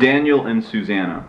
Daniel and Susanna.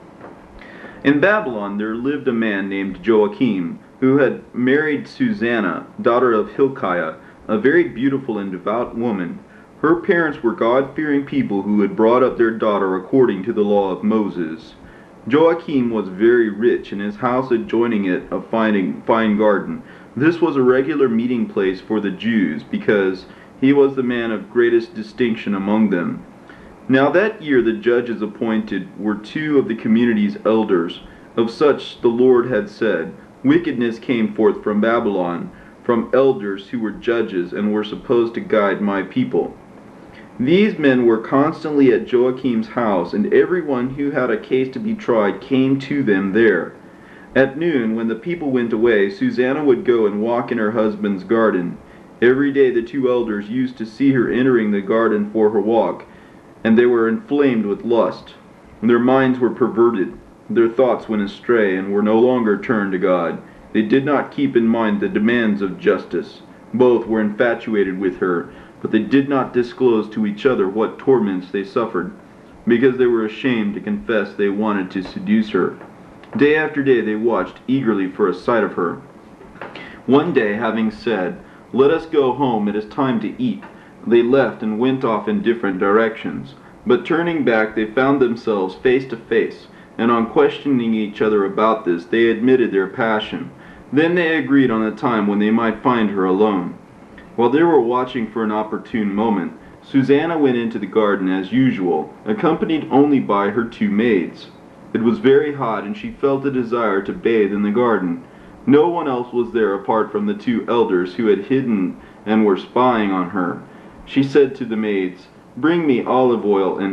In Babylon there lived a man named Joachim, who had married Susanna, daughter of Hilkiah, a very beautiful and devout woman. Her parents were God-fearing people who had brought up their daughter according to the law of Moses. Joachim was very rich, and his house adjoining it a fine garden. This was a regular meeting place for the Jews, because he was the man of greatest distinction among them. Now that year the judges appointed were two of the community's elders. Of such the Lord had said, "Wickedness came forth from Babylon, from elders who were judges and were supposed to guide my people." These men were constantly at Joachim's house, and everyone who had a case to be tried came to them there. At noon, when the people went away, Susanna would go and walk in her husband's garden. Every day the two elders used to see her entering the garden for her walk, and they were inflamed with lust. Their minds were perverted, their thoughts went astray, and were no longer turned to God. They did not keep in mind the demands of justice. Both were infatuated with her, but they did not disclose to each other what torments they suffered, because they were ashamed to confess they wanted to seduce her. Day after day they watched eagerly for a sight of her. One day, having said, "Let us go home, it is time to eat," they left and went off in different directions. But turning back, they found themselves face to face, and on questioning each other about this, they admitted their passion. Then they agreed on a time when they might find her alone. While they were watching for an opportune moment, Susanna went into the garden as usual, accompanied only by her two maids. It was very hot, and she felt a desire to bathe in the garden. No one else was there apart from the two elders who had hidden and were spying on her. She said to the maids, "Bring me olive oil and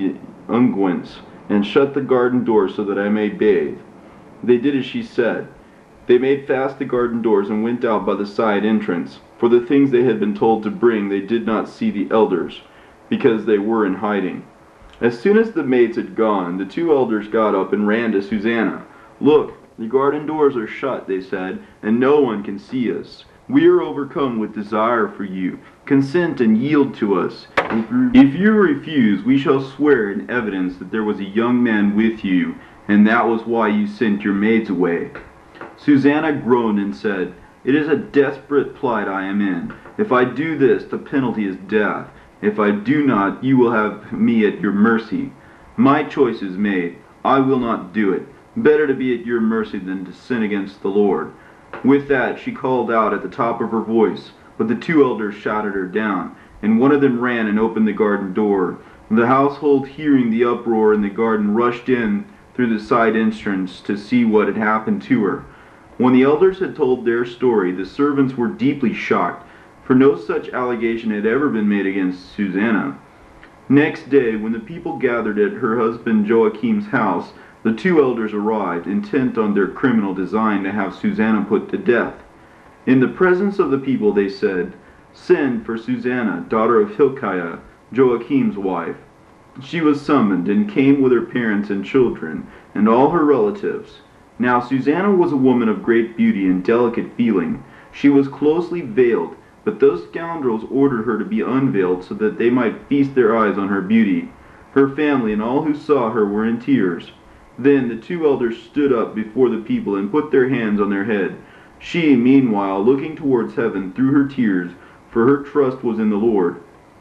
unguents, and shut the garden door so that I may bathe." They did as she said. They made fast the garden doors and went out by the side entrance. For the things they had been told to bring they did not see the elders, because they were in hiding. As soon as the maids had gone, the two elders got up and ran to Susanna. "Look, the garden doors are shut," they said, "and no one can see us. We are overcome with desire for you. Consent and yield to us. If you refuse, we shall swear in evidence that there was a young man with you, and that was why you sent your maids away." Susanna groaned and said, "It is a desperate plight I am in. If I do this, the penalty is death. If I do not, you will have me at your mercy. My choice is made. I will not do it. Better to be at your mercy than to sin against the Lord." With that, she called out at the top of her voice, but the two elders shouted her down, and one of them ran and opened the garden door. The household, hearing the uproar in the garden, rushed in through the side entrance to see what had happened to her. When the elders had told their story, the servants were deeply shocked, for no such allegation had ever been made against Susanna. Next day, when the people gathered at her husband Joachim's house, the two elders arrived, intent on their criminal design to have Susanna put to death. In the presence of the people they said, "Send for Susanna, daughter of Hilkiah, Joachim's wife." She was summoned, and came with her parents and children, and all her relatives. Now Susanna was a woman of great beauty and delicate feeling. She was closely veiled, but those scoundrels ordered her to be unveiled so that they might feast their eyes on her beauty. Her family and all who saw her were in tears. Then the two elders stood up before the people and put their hands on their head. She, meanwhile, looking towards heaven through her tears, for her trust was in the Lord.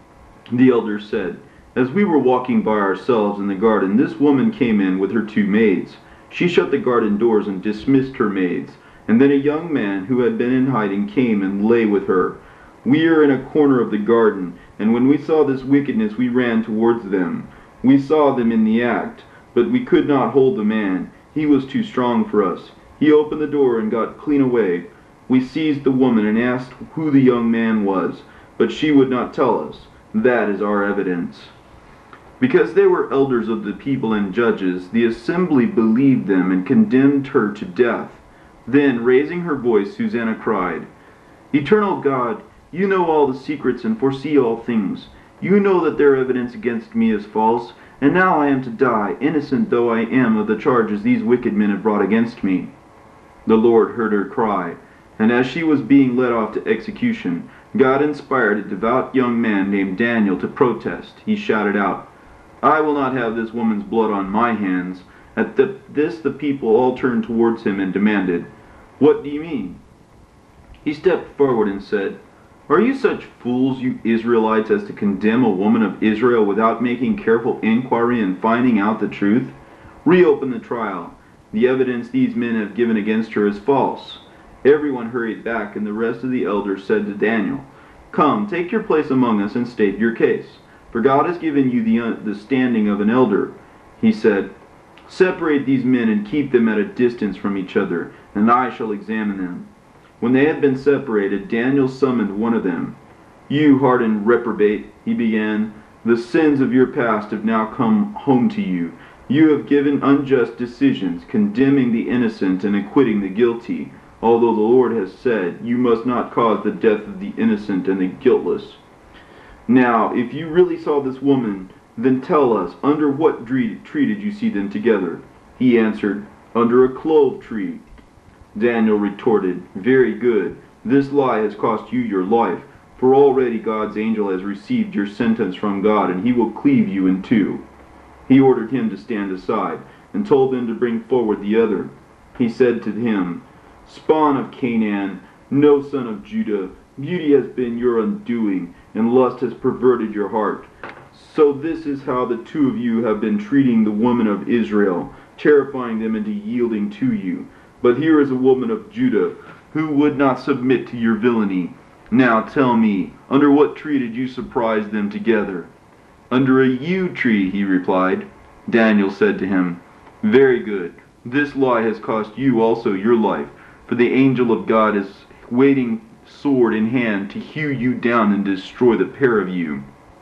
The elders said, "As we were walking by ourselves in the garden, this woman came in with her two maids. She shut the garden doors and dismissed her maids. And then a young man who had been in hiding came and lay with her. We are in a corner of the garden, and when we saw this wickedness we ran towards them. We saw them in the act, but we could not hold the man. He was too strong for us. He opened the door and got clean away. We seized the woman and asked who the young man was, but she would not tell us. That is our evidence." Because they were elders of the people and judges, the assembly believed them and condemned her to death. Then, raising her voice, Susanna cried, "Eternal God, you know all the secrets and foresee all things. You know that their evidence against me is false, and now I am to die, innocent though I am of the charges these wicked men have brought against me." The Lord heard her cry, and as she was being led off to execution, God inspired a devout young man named Daniel to protest. He shouted out, I will not have this woman's blood on my hands." At this the people all turned towards him and demanded, "What do you mean?" He stepped forward and said, "Are you such fools, you Israelites, as to condemn a woman of Israel without making careful inquiry and finding out the truth? Reopen the trial. The evidence these men have given against her is false." Everyone hurried back, and the rest of the elders said to Daniel, "Come, take your place among us and state your case, for God has given you the standing of an elder." He said, "Separate these men and keep them at a distance from each other, and I shall examine them." When they had been separated, Daniel summoned one of them. "You hardened reprobate," he began, "the sins of your past have now come home to you. You have given unjust decisions, condemning the innocent and acquitting the guilty, although the Lord has said, 'You must not cause the death of the innocent and the guiltless.' Now, if you really saw this woman, then tell us, under what tree did you see them together?" He answered, "Under a clove tree." Daniel retorted, "Very good. This lie has cost you your life, for already God's angel has received your sentence from God, and he will cleave you in two." He ordered him to stand aside, and told them to bring forward the other. He said to him, "Spawn of Canaan, no son of Judah, beauty has been your undoing, and lust has perverted your heart. So this is how the two of you have been treating the women of Israel, terrifying them into yielding to you. But here is a woman of Judah, who would not submit to your villainy. Now tell me, under what tree did you surprise them together?" "Under a yew tree," he replied. Daniel said to him, "Very good. This lie has cost you also your life, for the angel of God is waiting sword in hand to hew you down and destroy the pair of you."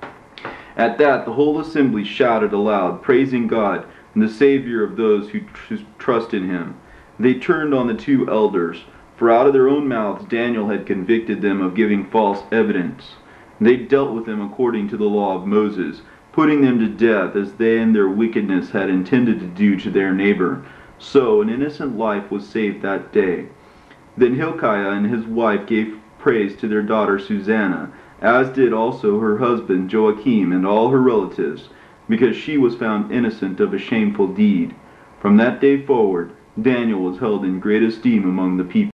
At that the whole assembly shouted aloud, praising God and the Savior of those who trust in him. They turned on the two elders, for out of their own mouths Daniel had convicted them of giving false evidence. They dealt with them according to the law of Moses, putting them to death as they in their wickedness had intended to do to their neighbor. So an innocent life was saved that day. Then Hilkiah and his wife gave praise to their daughter Susanna, as did also her husband Joachim and all her relatives, because she was found innocent of a shameful deed. From that day forward, Daniel was held in great esteem among the people.